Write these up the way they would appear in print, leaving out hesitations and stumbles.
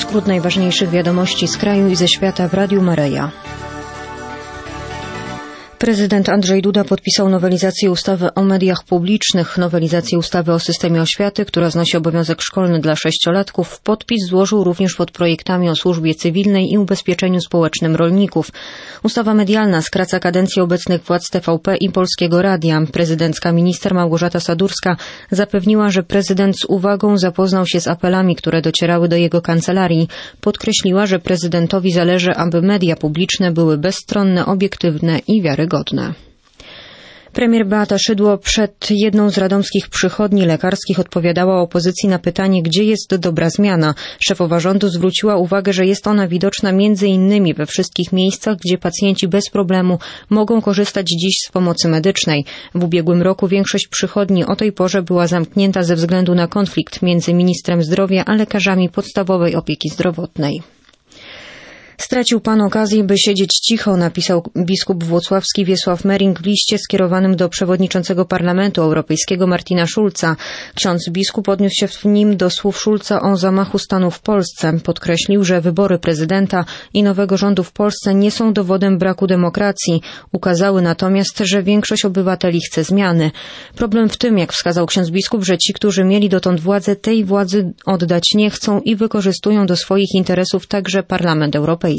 Skrót najważniejszych wiadomości z kraju i ze świata w Radiu Maryja. Prezydent Andrzej Duda podpisał nowelizację ustawy o mediach publicznych, nowelizację ustawy o systemie oświaty, która znosi obowiązek szkolny dla 6-latków. Podpis złożył również pod projektami o służbie cywilnej i ubezpieczeniu społecznym rolników. Ustawa medialna skraca kadencję obecnych władz TVP i Polskiego Radia. Prezydencka minister Małgorzata Sadurska zapewniła, że prezydent z uwagą zapoznał się z apelami, które docierały do jego kancelarii. Podkreśliła, że prezydentowi zależy, aby media publiczne były bezstronne, obiektywne i wiarygodne. Premier Beata Szydło przed jedną z radomskich przychodni lekarskich odpowiadała opozycji na pytanie, gdzie jest dobra zmiana. Szefowa rządu zwróciła uwagę, że jest ona widoczna między innymi we wszystkich miejscach, gdzie pacjenci bez problemu mogą korzystać dziś z pomocy medycznej. W ubiegłym roku większość przychodni o tej porze była zamknięta ze względu na konflikt między ministrem zdrowia a lekarzami podstawowej opieki zdrowotnej. Stracił pan okazję, by siedzieć cicho, napisał biskup włocławski Wiesław Mering w liście skierowanym do przewodniczącego Parlamentu Europejskiego Martina Schulza. Ksiądz biskup odniósł się w nim do słów Schulza o zamachu stanu w Polsce. Podkreślił, że wybory prezydenta i nowego rządu w Polsce nie są dowodem braku demokracji. Ukazały natomiast, że większość obywateli chce zmiany. Problem w tym, jak wskazał ksiądz biskup, że ci, którzy mieli dotąd władzę, tej władzy oddać nie chcą i wykorzystują do swoich interesów także Parlament Europejski.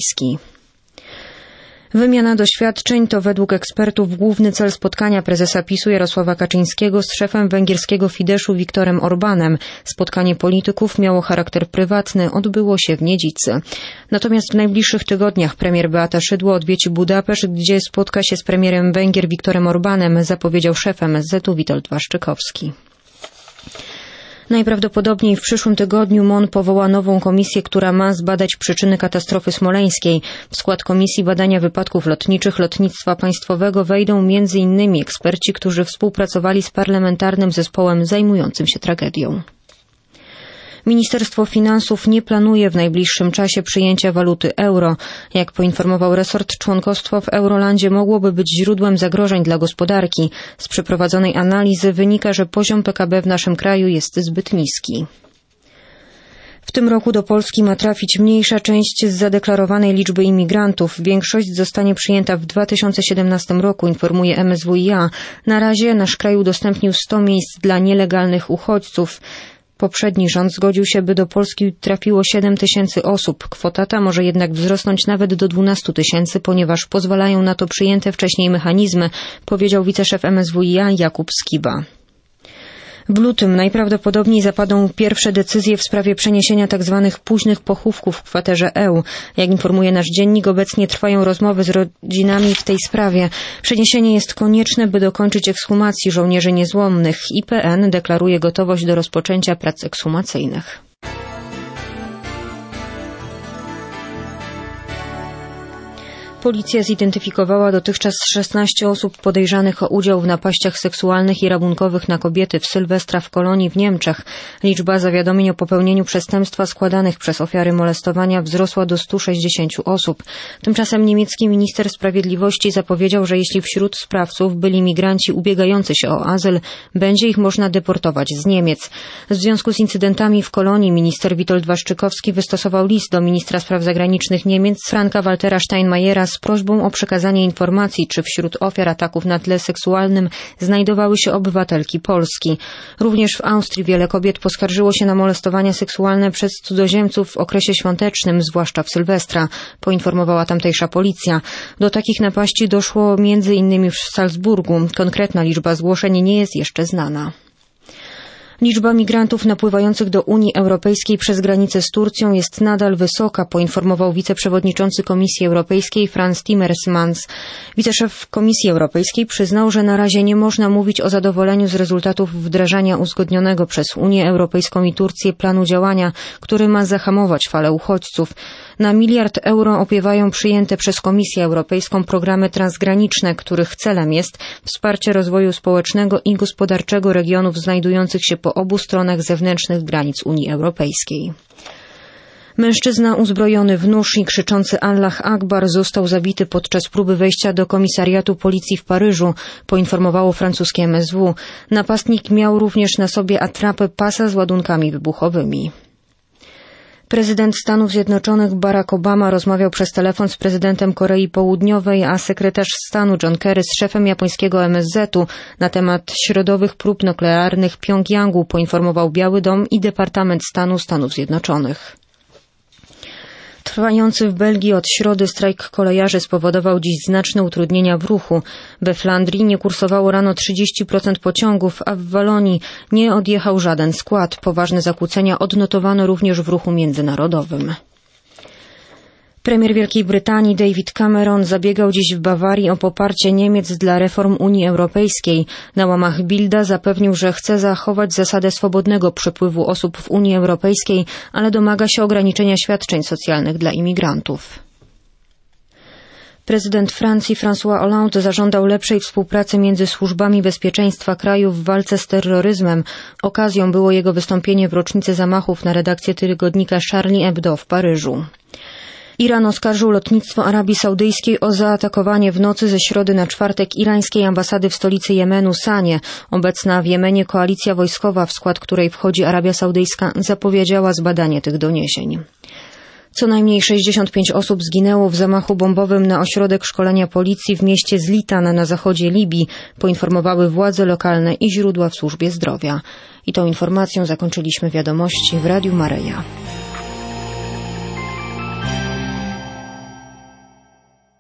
Wymiana doświadczeń to według ekspertów główny cel spotkania prezesa PiS-u Jarosława Kaczyńskiego z szefem węgierskiego Fideszu Viktorem Orbánem. Spotkanie polityków miało charakter prywatny, odbyło się w Niedzicy. Natomiast w najbliższych tygodniach premier Beata Szydło odwiedzi Budapeszt, gdzie spotka się z premierem Węgier Viktorem Orbánem, zapowiedział szef MSZ-u Witold Waszczykowski. Najprawdopodobniej w przyszłym tygodniu MON powoła nową komisję, która ma zbadać przyczyny katastrofy smoleńskiej. W skład Komisji Badania Wypadków Lotniczych Lotnictwa Państwowego wejdą m.in. eksperci, którzy współpracowali z parlamentarnym zespołem zajmującym się tragedią. Ministerstwo Finansów nie planuje w najbliższym czasie przyjęcia waluty euro. Jak poinformował resort, członkostwo w Eurolandzie mogłoby być źródłem zagrożeń dla gospodarki. Z przeprowadzonej analizy wynika, że poziom PKB w naszym kraju jest zbyt niski. W tym roku do Polski ma trafić mniejsza część z zadeklarowanej liczby imigrantów. Większość zostanie przyjęta w 2017 roku, informuje MSWiA. Na razie nasz kraj udostępnił 100 miejsc dla nielegalnych uchodźców. Poprzedni rząd zgodził się, by do Polski trafiło 7 tysięcy osób. Kwota ta może jednak wzrosnąć nawet do 12 tysięcy, ponieważ pozwalają na to przyjęte wcześniej mechanizmy, powiedział wiceszef MSWiA Jakub Skiba. W lutym najprawdopodobniej zapadną pierwsze decyzje w sprawie przeniesienia tzw. późnych pochówków w kwaterze EU. Jak informuje nasz dziennik, obecnie trwają rozmowy z rodzinami w tej sprawie. Przeniesienie jest konieczne, by dokończyć ekshumacji żołnierzy niezłomnych. IPN deklaruje gotowość do rozpoczęcia prac ekshumacyjnych. Policja zidentyfikowała dotychczas 16 osób podejrzanych o udział w napaściach seksualnych i rabunkowych na kobiety w Sylwestra w Kolonii w Niemczech. Liczba zawiadomień o popełnieniu przestępstwa składanych przez ofiary molestowania wzrosła do 160 osób. Tymczasem niemiecki minister sprawiedliwości zapowiedział, że jeśli wśród sprawców byli migranci ubiegający się o azyl, będzie ich można deportować z Niemiec. W związku z incydentami w Kolonii minister Witold Waszczykowski wystosował list do ministra spraw zagranicznych Niemiec Franka-Waltera Steinmeiera z prośbą o przekazanie informacji, czy wśród ofiar ataków na tle seksualnym znajdowały się obywatelki Polski. Również w Austrii wiele kobiet poskarżyło się na molestowania seksualne przez cudzoziemców w okresie świątecznym, zwłaszcza w Sylwestra, poinformowała tamtejsza policja. Do takich napaści doszło m.in. w Salzburgu. Konkretna liczba zgłoszeń nie jest jeszcze znana. Liczba migrantów napływających do Unii Europejskiej przez granicę z Turcją jest nadal wysoka, poinformował wiceprzewodniczący Komisji Europejskiej Frans Timmermans. Wiceszef Komisji Europejskiej przyznał, że na razie nie można mówić o zadowoleniu z rezultatów wdrażania uzgodnionego przez Unię Europejską i Turcję planu działania, który ma zahamować falę uchodźców. Na 1 miliard euro opiewają przyjęte przez Komisję Europejską programy transgraniczne, których celem jest wsparcie rozwoju społecznego i gospodarczego regionów znajdujących się po obu stronach zewnętrznych granic Unii Europejskiej. Mężczyzna uzbrojony w nóż i krzyczący Allah Akbar został zabity podczas próby wejścia do komisariatu policji w Paryżu, poinformowało francuskie MSW. Napastnik miał również na sobie atrapę pasa z ładunkami wybuchowymi. Prezydent Stanów Zjednoczonych Barack Obama rozmawiał przez telefon z prezydentem Korei Południowej, a sekretarz stanu John Kerry z szefem japońskiego MSZ-u na temat środowych prób nuklearnych Pjongjangu, poinformował Biały Dom i Departament Stanu Stanów Zjednoczonych. Trwający w Belgii od środy strajk kolejarzy spowodował dziś znaczne utrudnienia w ruchu. We Flandrii nie kursowało rano 30% pociągów, a w Walonii nie odjechał żaden skład. Poważne zakłócenia odnotowano również w ruchu międzynarodowym. Premier Wielkiej Brytanii David Cameron zabiegał dziś w Bawarii o poparcie Niemiec dla reform Unii Europejskiej. Na łamach Bilda zapewnił, że chce zachować zasadę swobodnego przepływu osób w Unii Europejskiej, ale domaga się ograniczenia świadczeń socjalnych dla imigrantów. Prezydent Francji François Hollande zażądał lepszej współpracy między służbami bezpieczeństwa kraju w walce z terroryzmem. Okazją było jego wystąpienie w rocznicę zamachów na redakcję tygodnika Charlie Hebdo w Paryżu. Iran oskarżył lotnictwo Arabii Saudyjskiej o zaatakowanie w nocy ze środy na czwartek irańskiej ambasady w stolicy Jemenu Sanie. Obecna w Jemenie koalicja wojskowa, w skład której wchodzi Arabia Saudyjska, zapowiedziała zbadanie tych doniesień. Co najmniej 65 osób zginęło w zamachu bombowym na ośrodek szkolenia policji w mieście Zlitan na zachodzie Libii, poinformowały władze lokalne i źródła w służbie zdrowia. I tą informacją zakończyliśmy wiadomości w Radiu Maryja.